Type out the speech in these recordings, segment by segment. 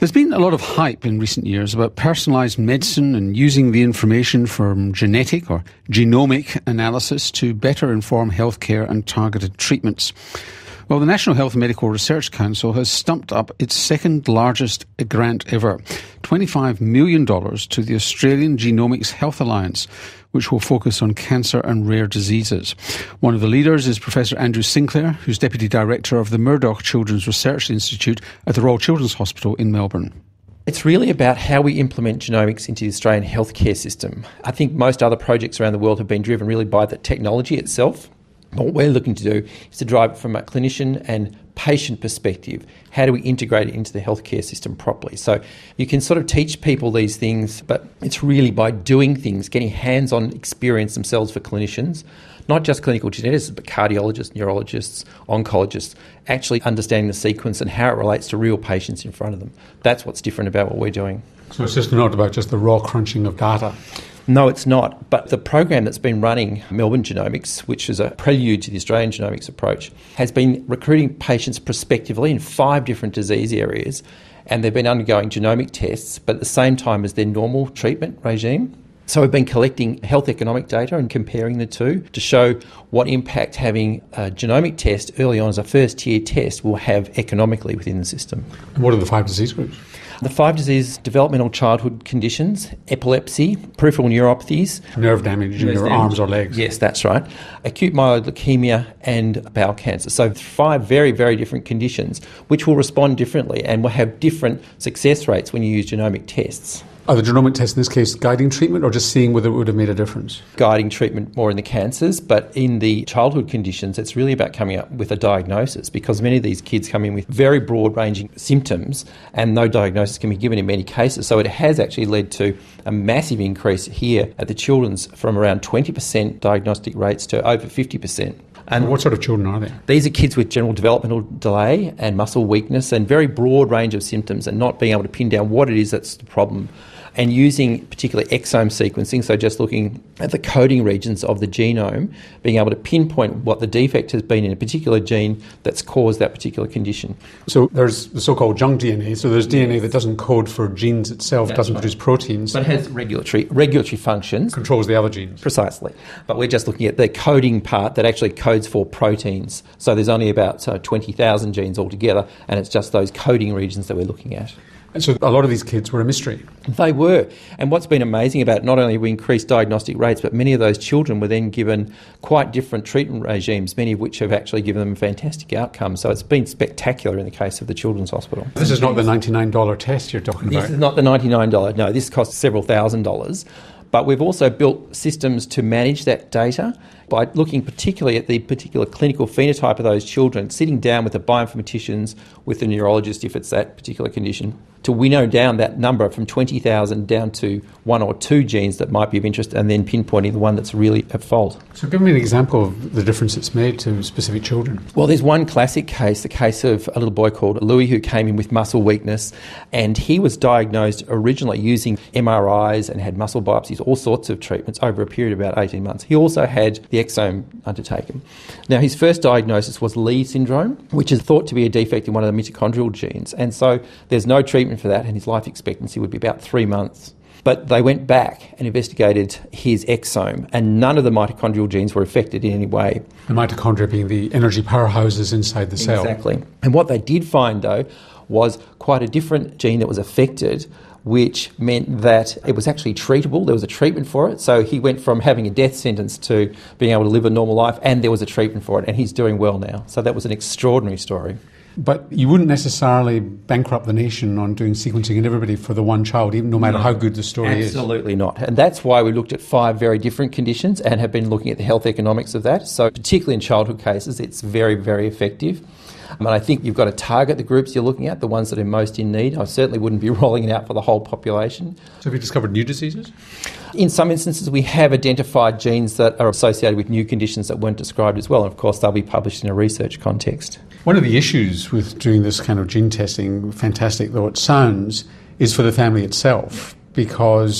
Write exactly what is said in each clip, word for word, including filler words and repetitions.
There's been a lot of hype in recent years about personalised medicine and using the information from genetic or genomic analysis to better inform healthcare and targeted treatments. Well, the National Health and Medical Research Council has stumped up its second largest grant ever, twenty-five million dollars to the Australian Genomics Health Alliance, which will focus on cancer and rare diseases. One of the leaders is Professor Andrew Sinclair, who's Deputy Director of the Murdoch Children's Research Institute at the Royal Children's Hospital in Melbourne. It's really about how we implement genomics into the Australian healthcare system. I think most other projects around the world have been driven really by the technology itself. What we're looking to do is to drive it from a clinician and patient perspective. How do we integrate it into the healthcare system properly? So you can sort of teach people these things, but it's really by doing things, getting hands-on experience themselves for clinicians, not just clinical geneticists, but cardiologists, neurologists, oncologists, actually understanding the sequence and how it relates to real patients in front of them. That's what's different about what we're doing. So it's just not about just the raw crunching of data? No, it's not. But the program that's been running, Melbourne Genomics, which is a prelude to the Australian genomics approach, has been recruiting patients prospectively in five different disease areas, and they've been undergoing genomic tests, but at the same time as their normal treatment regime. So we've been collecting health economic data and comparing the two to show what impact having a genomic test early on as a first-tier test will have economically within the system. And what are the five disease groups? The five disease developmental childhood conditions: epilepsy, peripheral neuropathies, nerve damage in your arms or legs. Yes, that's right. Acute myeloid leukemia and bowel cancer. So five very, very different conditions which will respond differently and will have different success rates when you use genomic tests. Are the genomic tests in this case guiding treatment or just seeing whether it would have made a difference? Guiding treatment more in the cancers, but in the childhood conditions it's really about coming up with a diagnosis, because many of these kids come in with very broad ranging symptoms and no diagnosis can be given in many cases. So it has actually led to a massive increase here at the Children's from around twenty percent diagnostic rates to over fifty percent. And what sort of children are they? These are kids with general developmental delay and muscle weakness and very broad range of symptoms, and not being able to pin down what it is that's the problem. And using particularly exome sequencing, so just looking at the coding regions of the genome, being able to pinpoint what the defect has been in a particular gene that's caused that particular condition. So there's the so-called junk D N A, so there's D N A that doesn't code for genes itself, that's doesn't right. produce proteins. But has regulatory regulatory functions. Controls the other genes. Precisely. But we're just looking at the coding part that actually codes for proteins. So there's only about uh, twenty thousand genes altogether, and it's just those coding regions that we're looking at. And so a lot of these kids were a mystery. They were. And what's been amazing about it, not only have we increased diagnostic rates, but many of those children were then given quite different treatment regimes, many of which have actually given them fantastic outcomes. So it's been spectacular in the case of the Children's Hospital. This is not the ninety-nine dollars test you're talking about? This is not the ninety-nine dollars. No, this costs several thousand dollars. But we've also built systems to manage that data by looking particularly at the particular clinical phenotype of those children, sitting down with the bioinformaticians, with the neurologist if it's that particular condition, to winnow down that number from twenty thousand down to one or two genes that might be of interest, and then pinpointing the one that's really at fault. So give me an example of the difference it's made to specific children. Well, there's one classic case, the case of a little boy called Louis who came in with muscle weakness, and he was diagnosed originally using M R Is and had muscle biopsies, all sorts of treatments over a period of about eighteen months. He also had the exome undertaken. Now, his first diagnosis was Lee syndrome, which is thought to be a defect in one of the mitochondrial genes, and so there's no treatment for that, and his life expectancy would be about three months. But they went back and investigated his exome, and none of the mitochondrial genes were affected in any way. The mitochondria being the energy powerhouses inside the cell. Exactly. And what they did find, though, was quite a different gene that was affected, which meant that it was actually treatable. There was a treatment for it. So he went from having a death sentence to being able to live a normal life, and there was a treatment for it, and he's doing well now. So that was an extraordinary story. But you wouldn't necessarily bankrupt the nation on doing sequencing in everybody for the one child, even no matter no, how good the story absolutely is. Absolutely not. And that's why we looked at five very different conditions and have been looking at the health economics of that. So particularly in childhood cases, it's very, very effective. And I think you've got to target the groups you're looking at, the ones that are most in need. I certainly wouldn't be rolling it out for the whole population. So have you discovered new diseases? In some instances, we have identified genes that are associated with new conditions that weren't described as well. And of course, they'll be published in a research context. One of the issues with doing this kind of gene testing, fantastic though it sounds, is for the family itself, because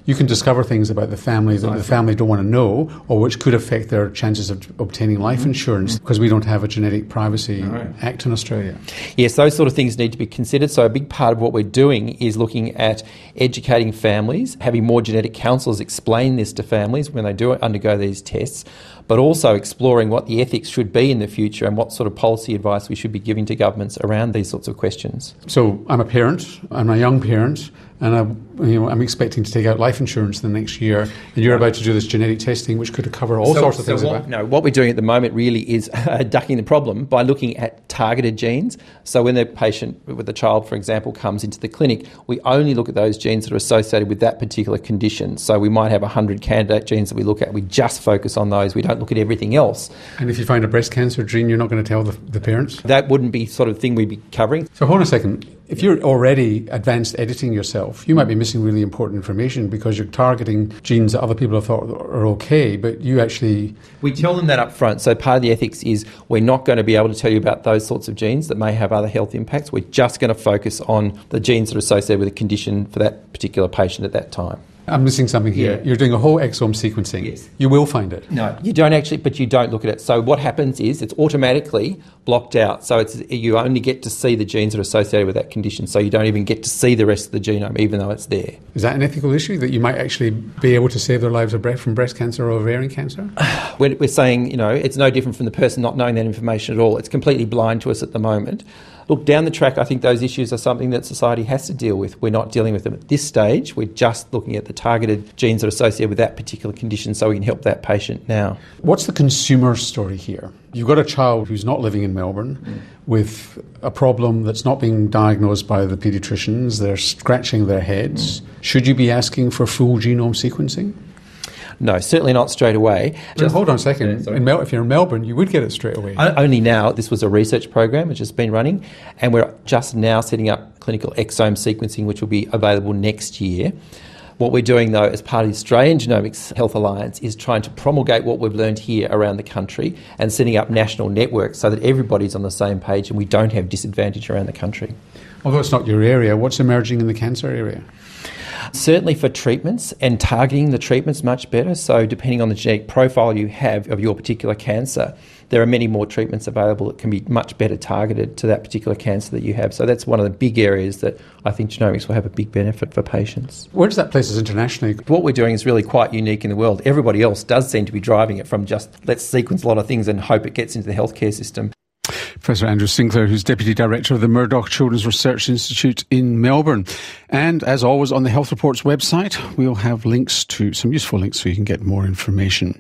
you can discover things about the family that the family don't want to know, or which could affect their chances of obtaining life insurance, because we don't have a Genetic Privacy right. Act in Australia. Yes, those sort of things need to be considered. So a big part of what we're doing is looking at educating families, having more genetic counsellors explain this to families when they do undergo these tests, but also exploring what the ethics should be in the future and what sort of policy advice we should be giving to governments around these sorts of questions. So I'm a parent, I'm a young parent, and I, you know, I'm expecting to take out life insurance in the next year, and you're about to do this genetic testing which could cover all so, sorts of so things. What, about. No, what we're doing at the moment really is uh, ducking the problem by looking at targeted genes. So when the patient with the child, for example, comes into the clinic, we only look at those genes that are associated with that particular condition. So we might have one hundred candidate genes that we look at. We just focus on those. We don't look at everything else. And if you find a breast cancer gene, you're not going to tell the, the parents? That wouldn't be sort of thing we'd be covering. So hold on a second. If you're already advanced editing yourself, you might be missing really important information because you're targeting genes that other people have thought are okay, but you actually... We tell them that up front. So part of the ethics is we're not going to be able to tell you about those sorts of genes that may have other health impacts. We're just going to focus on the genes that are associated with a condition for that particular patient at that time. I'm missing something here. Yeah. You're doing a whole exome sequencing. Yes. You will find it. No, you don't actually, but you don't look at it. So what happens is it's automatically blocked out. So it's you only get to see the genes that are associated with that condition. So you don't even get to see the rest of the genome, even though it's there. Is that an ethical issue, that you might actually be able to save their lives from breast cancer or ovarian cancer? We're, we're saying, you know, it's no different from the person not knowing that information at all. It's completely blind to us at the moment. Look, down the track, I think those issues are something that society has to deal with. We're not dealing with them at this stage. We're just looking at the targeted genes that are associated with that particular condition so we can help that patient now. What's the consumer story here? You've got a child who's not living in Melbourne mm. with a problem that's not being diagnosed by the paediatricians. They're scratching their heads. Mm. Should you be asking for full genome sequencing? No, certainly not straight away. Just, hold on a second. Yeah, in Mel- if you're in Melbourne, you would get it straight away. Only now. This was a research program which has been running, and we're just now setting up clinical exome sequencing, which will be available next year. What we're doing, though, as part of the Australian Genomics Health Alliance is trying to promulgate what we've learned here around the country and setting up national networks so that everybody's on the same page and we don't have disadvantage around the country. Although it's not your area, what's emerging in the cancer area? Certainly for treatments and targeting the treatments much better. So depending on the genetic profile you have of your particular cancer, there are many more treatments available that can be much better targeted to that particular cancer that you have. So that's one of the big areas that I think genomics will have a big benefit for patients. Where does that place us internationally? What we're doing is really quite unique in the world. Everybody else does seem to be driving it from just let's sequence a lot of things and hope it gets into the healthcare system. Professor Andrew Sinclair, who's Deputy Director of the Murdoch Children's Research Institute in Melbourne. And as always, on the Health Report's website, we'll have links to some useful links so you can get more information.